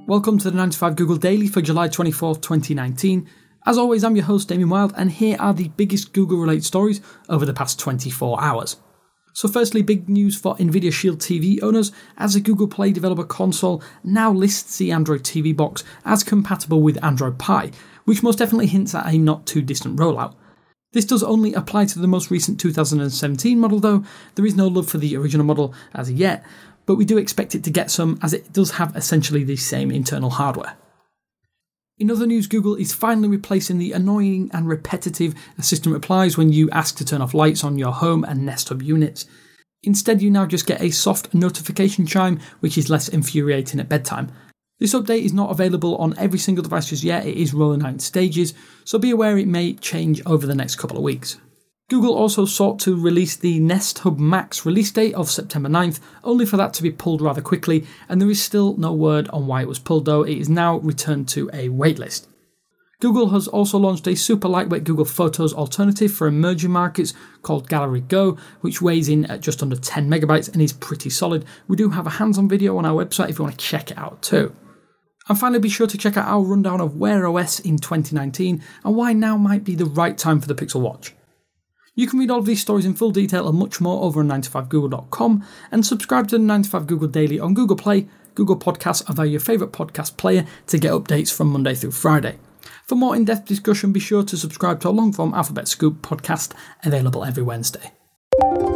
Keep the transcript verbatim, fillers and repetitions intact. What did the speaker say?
Welcome to the nine to five Google Daily for July twenty-fourth, twenty nineteen. As always, I'm your host, Damien Wild, and here are the biggest Google-related stories over the past twenty-four hours. So firstly, big news for Nvidia Shield T V owners, as the Google Play Developer Console now lists the Android T V box as compatible with Android Pie, which most definitely hints at a not too distant rollout. This does only apply to the most recent two thousand seventeen model though. There is no love for the original model as of yet, but we do expect it to get some, as it does have essentially the same internal hardware. In other news, Google is finally replacing the annoying and repetitive assistant replies when you ask to turn off lights on your home and Nest Hub units. Instead, you now just get a soft notification chime, which is less infuriating at bedtime. This update is not available on every single device just yet. It is rolling out in stages, so be aware it may change over the next couple of weeks. Google also sought to release the Nest Hub Max release date of September ninth, only for that to be pulled rather quickly, and there is still no word on why it was pulled, though it is now returned to a waitlist. Google has also launched a super lightweight Google Photos alternative for emerging markets called Gallery Go, which weighs in at just under ten megabytes and is pretty solid. We do have a hands-on video on our website if you want to check it out too. And finally, be sure to check out our rundown of Wear O S in twenty nineteen and why now might be the right time for the Pixel Watch. You can read all of these stories in full detail and much more over on nine to five google dot com, and subscribe to the nine to five Google Daily on Google Play, Google Podcasts, or via your favourite podcast player to get updates from Monday through Friday. For more in-depth discussion, be sure to subscribe to our long-form Alphabet Scoop podcast, available every Wednesday.